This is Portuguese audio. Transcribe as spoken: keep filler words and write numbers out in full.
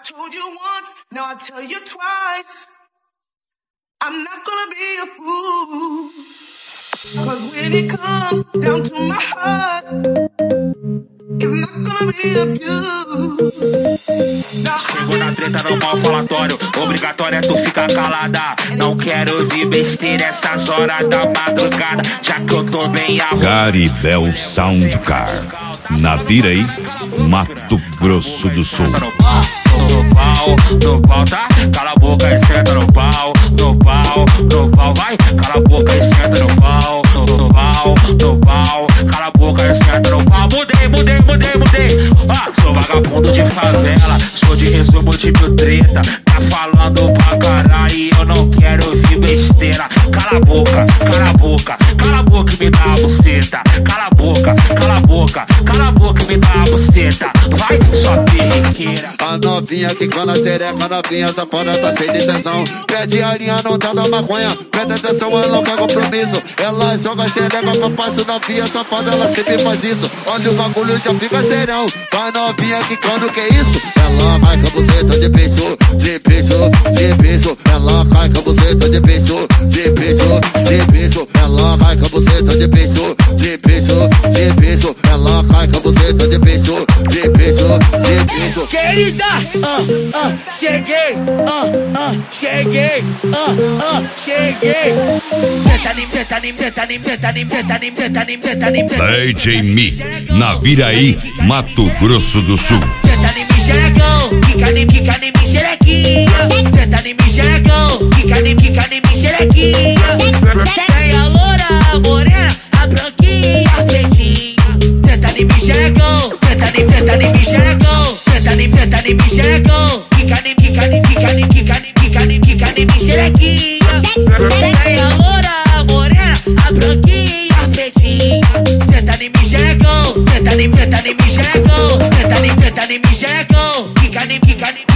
told you once, now I tell you twice. I'm not gonna be a fool. Cause when it comes down to my heart, it's not gonna be abused. Chegou na treta no mal falatório, obrigatório é tu ficar calada. Não quero ouvir besteira essas horas da madrugada, já que eu tô bem arrumado. Caribel Soundcar, Naviraí, Mato Grosso do Sul. No pau, no pau, tá? Cala a boca e senta no pau. No pau, no pau, vai. Cala a boca e senta no pau. No, no pau, no pau. Cala a boca e senta no pau. Mudei, mudei, mudei, mudei. Ah, sou vagabundo de favela, sou de resumo de mil treta. Tá falando pra caralho e eu não quero ouvir besteira. Cala a boca, cala a boca, cala a boca e me dá a buceta. Cala a boca, cala a boca, cala a boca e me dá a buceta. Vai, só perrequeira. A novinha que quando xereca, novinha safada tá cheia de tensão. Pede a linha, não tá da maconha. Presta atenção, ela não quer compromisso. Ela joga xereca pra passo, novinha safada, ela sempre faz isso. Olha o bagulho, já fica serão. A novinha que quando que é isso? Ela cai com a buceta de beijo, de beijo, de beijo. Ela cai com a buceta de beijo, de beijo, de beijo. Ela cai com a buceta de beijo, de beijo, de beijo. Ela cai com a buceta de beijo, de beijo, de beijo. Querida, ah, ah, cheguei, ah, ah, cheguei, ah, ah, cheguei. Senta nim, senta nim, senta nim, senta nim, senta nim, senta nim, senta nim, senta nim. D J Mi, Naviraí, Mato Grosso do Sul. Senta nim, xerecão, quica nim, quica nim, xerequinha. Senta nim, xerecão, quica nim, quica nim, xerequinha. Tem a loura, a morena, a branquinha, a pretinha. Senta nim, xerecão, senta nim, senta nim, xerecão. Senta nim, senta nim, xerecão. Quica nim, quica nim, quica nim, quica nim, quica nim, quica nim, xerequinha. Tem a loura, a morena, a branquinha, a pretinha. Senta nim, xerecão, senta nim, senta nim, xerecão. Senta nim, senta nim, xerecão. Quica nim, quica nim.